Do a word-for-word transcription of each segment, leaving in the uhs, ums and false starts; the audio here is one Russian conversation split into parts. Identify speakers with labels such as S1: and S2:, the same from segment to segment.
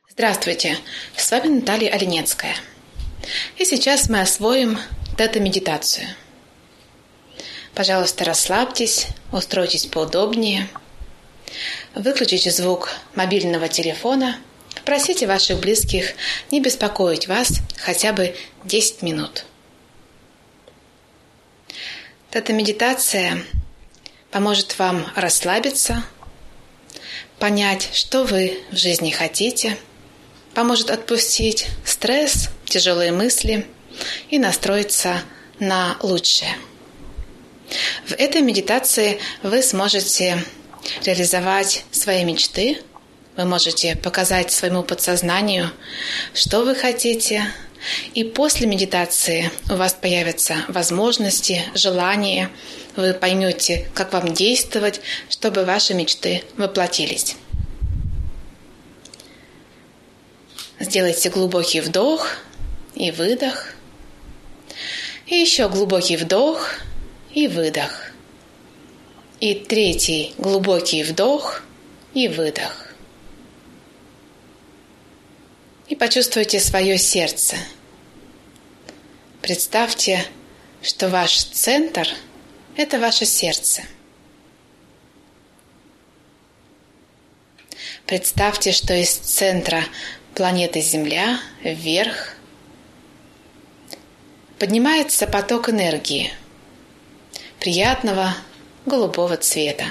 S1: Здравствуйте, с вами Наталья Оленецкая. И сейчас мы освоим тета-медитацию. Пожалуйста, расслабьтесь, устройтесь поудобнее, выключите звук мобильного телефона, просите ваших близких не беспокоить вас хотя бы десять минут. Тета-медитация поможет вам расслабиться, понять, что вы в жизни хотите, поможет отпустить стресс, тяжелые мысли и настроиться на лучшее. В этой медитации вы сможете реализовать свои мечты, вы можете показать своему подсознанию, что вы хотите, и после медитации у вас появятся возможности, желания, вы поймете, как вам действовать, чтобы ваши мечты воплотились. Сделайте глубокий вдох и выдох. И еще глубокий вдох и выдох. И третий глубокий вдох и выдох. И почувствуйте свое сердце. Представьте, что ваш центр – это ваше сердце. Представьте, что из центра планеты Земля вверх поднимается поток энергии приятного голубого цвета.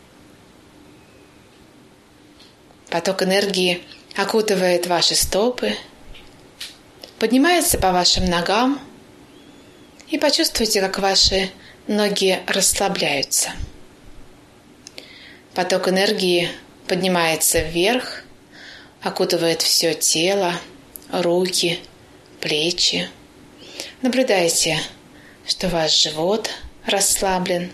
S1: Поток энергии окутывает ваши стопы, поднимается по вашим ногам, и почувствуйте, как ваши ноги расслабляются. Поток энергии поднимается вверх, окутывает все тело, руки, плечи. Наблюдайте, что ваш живот расслаблен,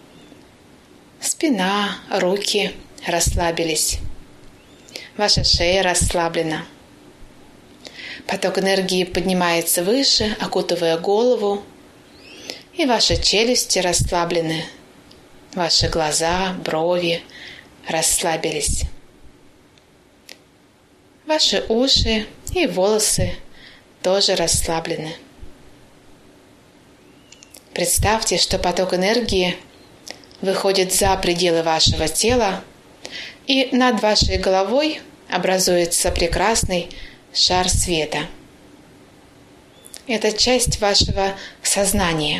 S1: спина, руки расслабились, ваша шея расслаблена. Поток энергии поднимается выше, окутывая голову, и ваши челюсти расслаблены, ваши глаза, брови расслабились. Ваши уши и волосы тоже расслаблены. Представьте, что поток энергии выходит за пределы вашего тела, и над вашей головой образуется прекрасный шар света. Это часть вашего сознания.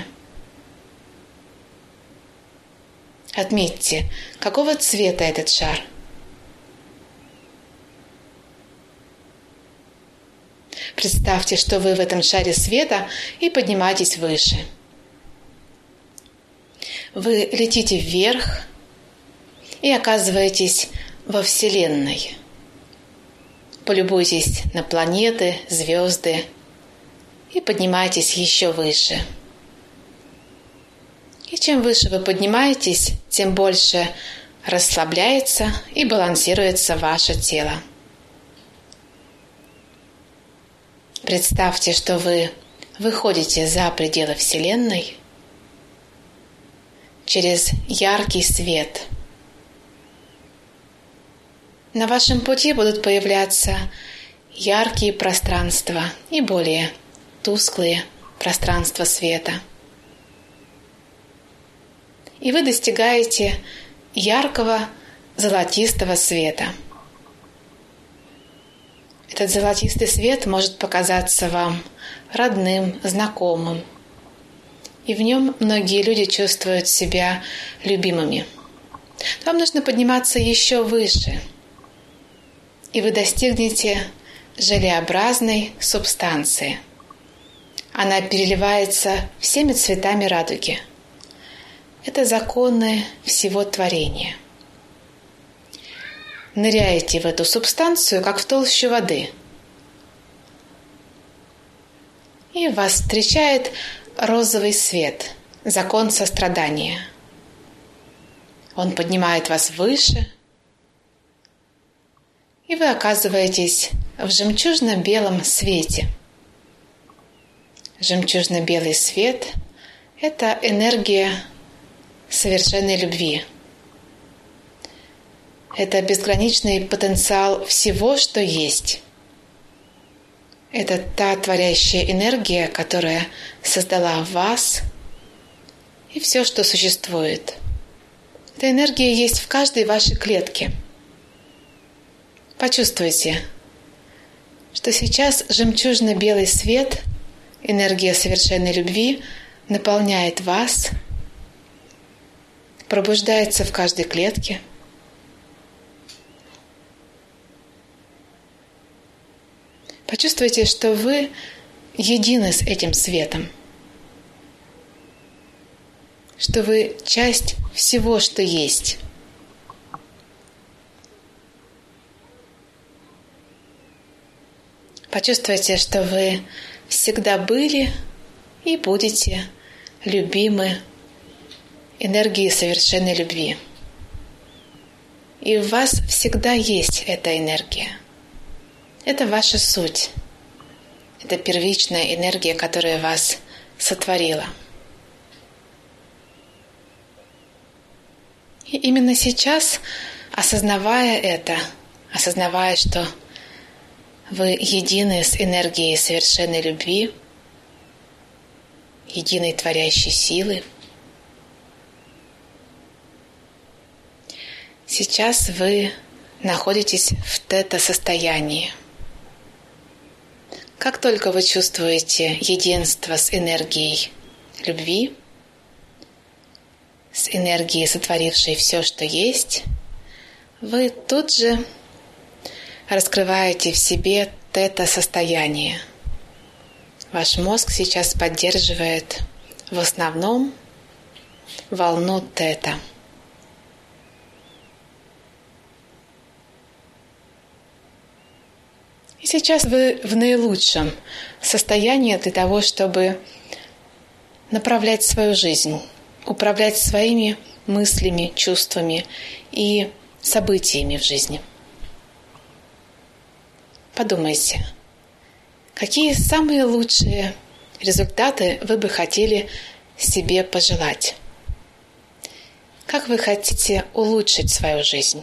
S1: Отметьте, какого цвета этот шар. Представьте, что вы в этом шаре света и поднимаетесь выше. Вы летите вверх и оказываетесь во Вселенной. Полюбуйтесь на планеты, звезды и поднимайтесь еще выше. И чем выше вы поднимаетесь, тем больше расслабляется и балансируется ваше тело. Представьте, что вы выходите за пределы Вселенной через яркий свет. На вашем пути будут появляться яркие пространства и более тусклые пространства света. И вы достигаете яркого золотистого света. Этот золотистый свет может показаться вам родным, знакомым. И в нем многие люди чувствуют себя любимыми. Вам нужно подниматься еще выше. И вы достигнете желеобразной субстанции. Она переливается всеми цветами радуги. Это законы всего творения. Ныряете в эту субстанцию, как в толщу воды. И вас встречает розовый свет, закон сострадания. Он поднимает вас выше, и вы оказываетесь в жемчужно-белом свете. Жемчужно-белый свет – это энергия совершенной любви. Это безграничный потенциал всего, что есть. Это та творящая энергия, которая создала вас и все, что существует. Эта энергия есть в каждой вашей клетке. Почувствуйте, что сейчас жемчужно-белый свет, энергия совершенной любви, наполняет вас, пробуждается в каждой клетке. Почувствуйте, что вы едины с этим светом, что вы часть всего, что есть. Почувствуйте, что вы всегда были и будете любимы энергией совершенной любви. И в вас всегда есть эта энергия. Это ваша суть. Это первичная энергия, которая вас сотворила. И именно сейчас, осознавая это, осознавая, что вы едины с энергией совершенной любви, единой творящей силы, сейчас вы находитесь в тета-состоянии. Как только вы чувствуете единство с энергией любви, с энергией, сотворившей все, что есть, вы тут же раскрываете в себе тета-состояние. Ваш мозг сейчас поддерживает в основном волну тета. И сейчас вы в наилучшем состоянии для того, чтобы направлять свою жизнь, управлять своими мыслями, чувствами и событиями в жизни. Подумайте, какие самые лучшие результаты вы бы хотели себе пожелать? Как вы хотите улучшить свою жизнь?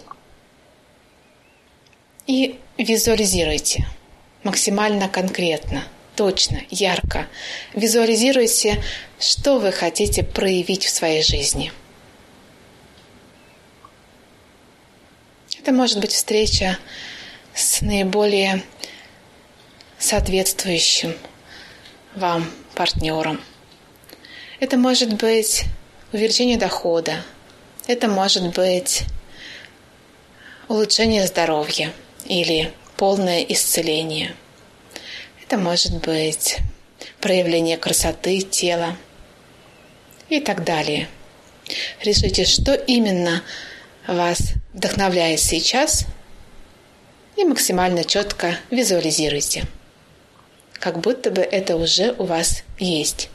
S1: И визуализируйте максимально конкретно, точно, ярко. Визуализируйте, что вы хотите проявить в своей жизни. Это может быть встреча с наиболее соответствующим вам партнером. Это может быть увеличение дохода. Это может быть улучшение здоровья или полное исцеление. Это может быть проявление красоты тела и так далее. Решите, что именно вас вдохновляет сейчас, и максимально четко визуализируйте, как будто бы это уже у вас есть.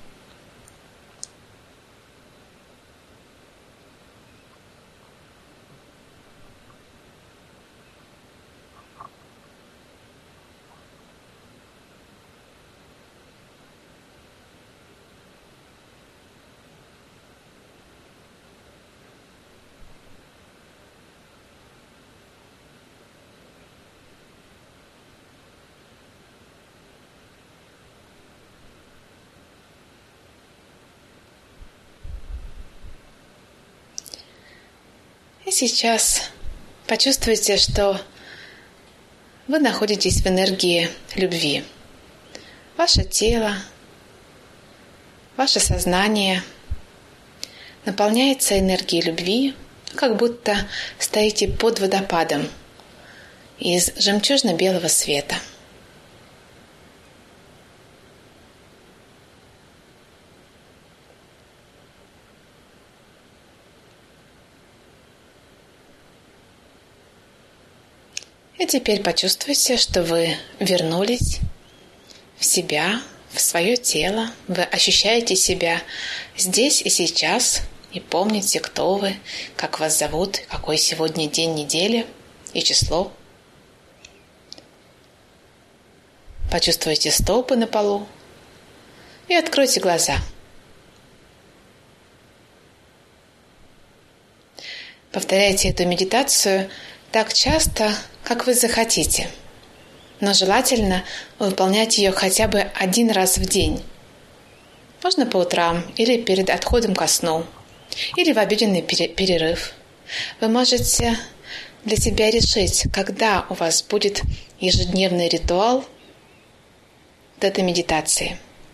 S1: И сейчас почувствуйте, что вы находитесь в энергии любви. Ваше тело, ваше сознание наполняется энергией любви, как будто стоите под водопадом из жемчужно-белого света. И теперь почувствуйте, что вы вернулись в себя, в свое тело. Вы ощущаете себя здесь и сейчас. И помните, кто вы, как вас зовут, какой сегодня день недели и число. Почувствуйте стопы на полу и откройте глаза. Повторяйте эту медитацию так часто, как вы захотите. но желательно выполнять ее хотя бы один раз в день. Можно по утрам или перед отходом ко сну, или в обеденный перерыв. Вы можете для себя решить, когда у вас будет ежедневный ритуал этой медитации.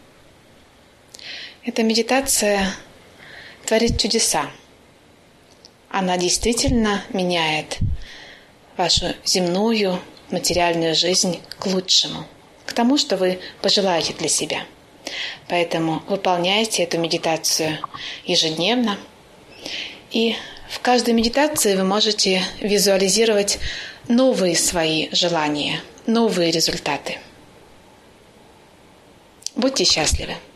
S1: Эта медитация творит чудеса. Она действительно меняет вашу земную, материальную жизнь к лучшему, к тому, что вы пожелаете для себя. Поэтому выполняйте эту медитацию ежедневно. И в каждой медитации вы можете визуализировать новые свои желания, новые результаты. Будьте счастливы!